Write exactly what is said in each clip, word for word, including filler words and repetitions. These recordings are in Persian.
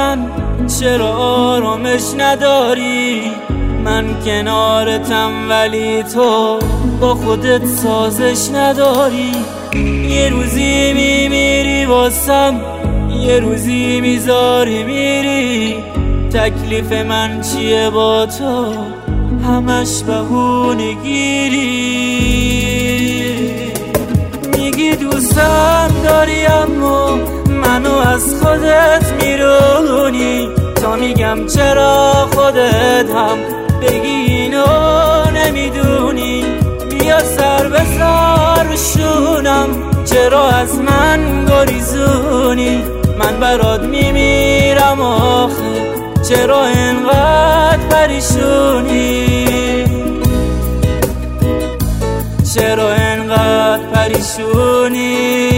من چرا آرامش نداری؟ من کنارتم ولی تو با خودت سازش نداری. یه روزی میمیری واسم، یه روزی میذاری میری. تکلیف من چیه با تو؟ همش بهونه گیری. میگی دوستم داری اما منو از خودت میرونی. تا میگم چرا خودت هم بگی اینو نمیدونی. بیا سر بذار شونم، چرا از من گریزونی؟ من برات میمیرم آخه، چرا اینقدر پریشونی؟ چرا اینقدر پریشونی؟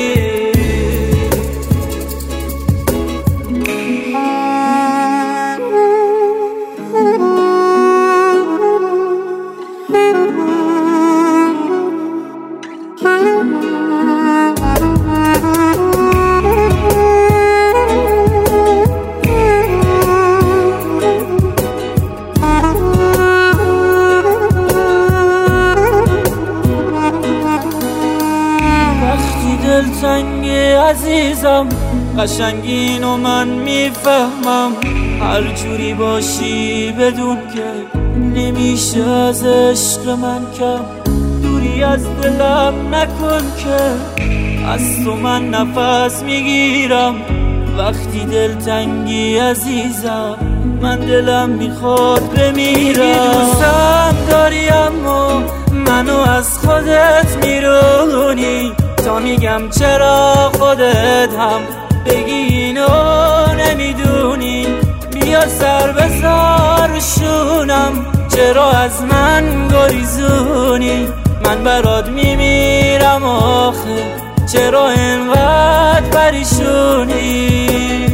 دلتنگ عزیزم قشنگین و من میفهمم. هر جوری باشی بدون که نمیشه از عشق من کم. دوری از دلم نکن که از تو من نفس میگیرم. وقتی دلتنگی عزیزم من دلم میخواد بمیرم. دوستم داری اما منو از خودت میرونی. تا میگم چرا خودت هم بگی اینو نمیدونی. بیا سر بذار شونم، چرا از من گریزونی؟ من برات میمیرم آخه، چرا اینقدر پریشونی؟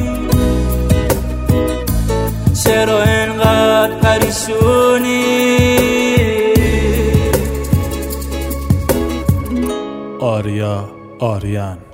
چرا اینقدر پریشونی؟ آریا آریان